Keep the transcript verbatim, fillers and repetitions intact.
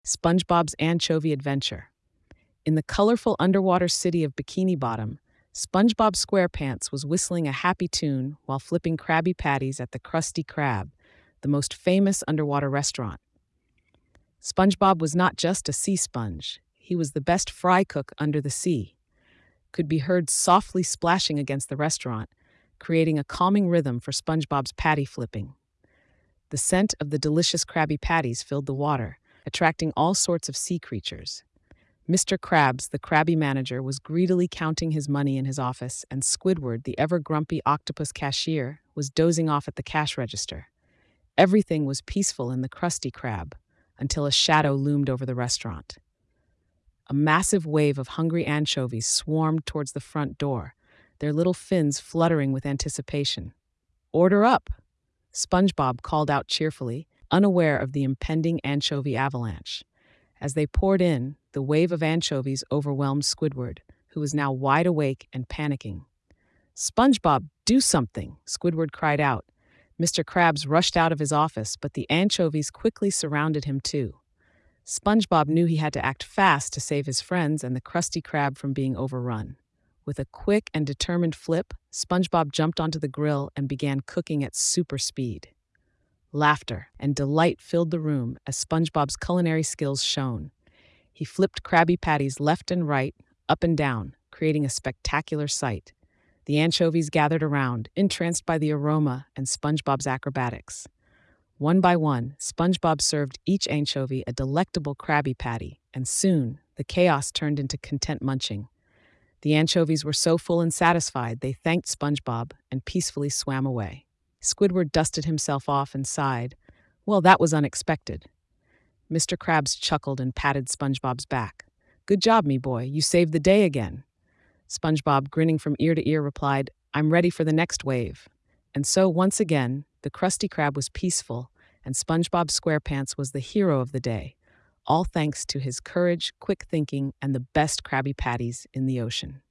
SpongeBob's Anchovy Adventure. In the colorful underwater city of Bikini Bottom, SpongeBob SquarePants was whistling a happy tune while flipping Krabby Patties at the Krusty Krab, the most famous underwater restaurant. SpongeBob was not just a sea sponge, he was the best fry cook under the sea. Could be heard softly splashing against the restaurant, creating a calming rhythm for SpongeBob's patty flipping. The scent of the delicious Krabby Patties filled the water, attracting all sorts of sea creatures. Mister Krabs, the Krabby manager, was greedily counting his money in his office, and Squidward, the ever-grumpy octopus cashier, was dozing off at the cash register. Everything was peaceful in the Krusty Krab, until a shadow loomed over the restaurant. A massive wave of hungry anchovies swarmed towards the front door, their little fins fluttering with anticipation. "Order up!" SpongeBob called out cheerfully, unaware of the impending anchovy avalanche. As they poured in, the wave of anchovies overwhelmed Squidward, who was now wide awake and panicking. "SpongeBob, do something!" Squidward cried out. Mister Krabs rushed out of his office, but the anchovies quickly surrounded him too. SpongeBob knew he had to act fast to save his friends and the Krusty Krab from being overrun. With a quick and determined flip, SpongeBob jumped onto the grill and began cooking at super speed. Laughter and delight filled the room as SpongeBob's culinary skills shone. He flipped Krabby Patties left and right, up and down, creating a spectacular sight. The anchovies gathered around, entranced by the aroma and SpongeBob's acrobatics. One by one, SpongeBob served each anchovy a delectable Krabby Patty, and soon the chaos turned into content munching. The anchovies were so full and satisfied they thanked SpongeBob and peacefully swam away. Squidward dusted himself off and sighed. "Well, that was unexpected." Mister Krabs chuckled and patted SpongeBob's back. "Good job, me boy, you saved the day again." SpongeBob, grinning from ear to ear, replied, "I'm ready for the next wave." And so, once again, the Krusty Krab was peaceful, and SpongeBob SquarePants was the hero of the day, all thanks to his courage, quick thinking, and the best Krabby Patties in the ocean.